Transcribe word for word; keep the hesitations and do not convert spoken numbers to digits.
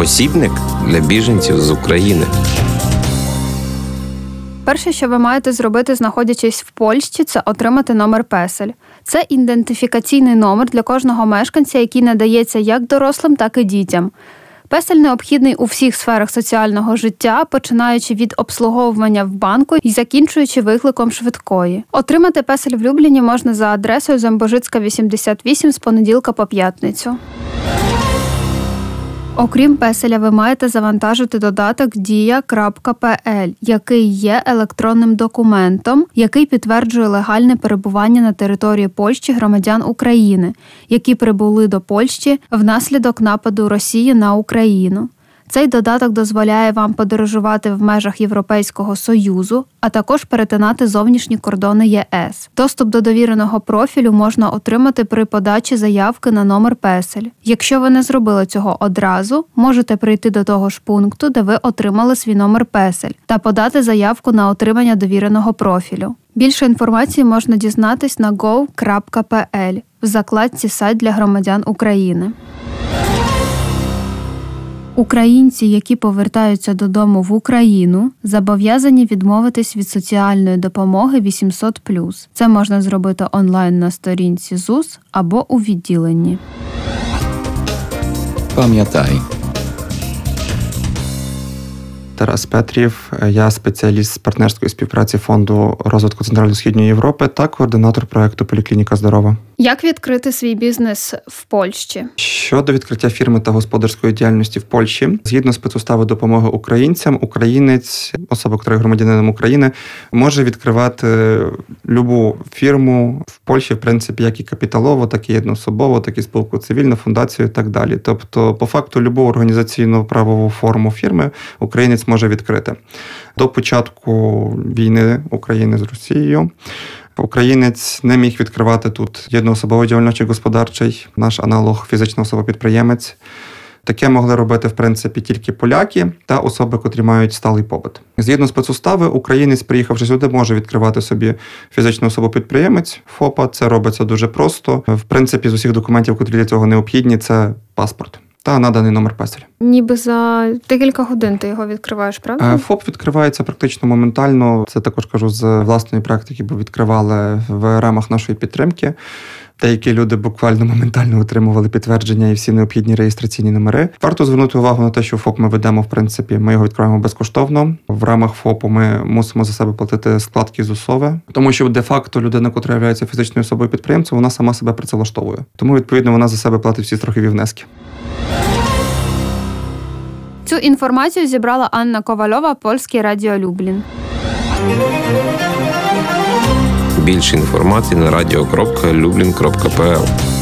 посібник для біженців з України. Перше, що ви маєте зробити, знаходячись в Польщі, це отримати номер песель. Це ідентифікаційний номер для кожного мешканця, який надається як дорослим, так і дітям. Песель необхідний у всіх сферах соціального життя, починаючи від обслуговування в банку і закінчуючи викликом швидкої. Отримати песель в Любліні можна за адресою Замбожицька, вісімдесят вісім з понеділка по п'ятницю. Окрім песеля, ви маєте завантажити додаток дія крапка пе ель, який є електронним документом, який підтверджує легальне перебування на території Польщі громадян України, які прибули до Польщі внаслідок нападу Росії на Україну. Цей додаток дозволяє вам подорожувати в межах Європейського Союзу, а також перетинати зовнішні кордони є ес. Доступ до довіреного профілю можна отримати при подачі заявки на номер песель. Якщо ви не зробили цього одразу, можете прийти до того ж пункту, де ви отримали свій номер песель, та подати заявку на отримання довіреного профілю. Більше інформації можна дізнатись на гов крапка пе ель в закладці «Сайт для громадян України». Українці, які повертаються додому в Україну, зобов'язані відмовитись від соціальної допомоги вісімсот плюс. Це можна зробити онлайн на сторінці ЗУС або у відділенні. Пам'ятай. Тарас Петрів, я спеціаліст з партнерської співпраці Фонду розвитку Центрально-Східної Європи та координатор проєкту «Поліклініка здорова». Як відкрити свій бізнес в Польщі? Щодо відкриття фірми та господарської діяльності в Польщі, згідно спецустави допомоги українцям, українець, особа, яка є громадянином України, може відкривати любу фірму в Польщі, в принципі, як і капіталову, так і одноособову, так і спілку цивільну, фундацію і так далі. Тобто, по факту, любу організаційну правову форму фірми українець може відкрити. До початку війни України з Росією українець не міг відкривати тут єдноособовий діяльничий господарчий, наш аналог фізична особа-підприємець. Таке могли робити, в принципі, тільки поляки та особи, котрі мають сталий побут. Згідно спецустави, українець, приїхавши сюди, може відкривати собі фізичну особу-підприємець, ФОПа. Це робиться дуже просто. В принципі, з усіх документів, котрі для цього необхідні, це паспорт та наданий номер песеля. Ніби за декілька годин ти його відкриваєш, правда? ФОП відкривається практично моментально. Це також кажу з власної практики, бо відкривали в рамах нашої підтримки. Деякі люди буквально моментально отримували підтвердження і всі необхідні реєстраційні номери. Варто звернути увагу на те, що ФОП ми ведемо, в принципі, ми його відкриваємо безкоштовно. В рамах ФОПу ми мусимо за себе платити складки ЗУСове, тому що де-факто людина, яка є фізичною особою підприємцем, вона сама себе працевлаштовує. Тому, відповідно, вона за себе платить всі страхові внески. Цю інформацію зібрала Анна Ковальова, Польське радіо Люблін. Більше інформації на радіо крапка люблін крапка пе ел.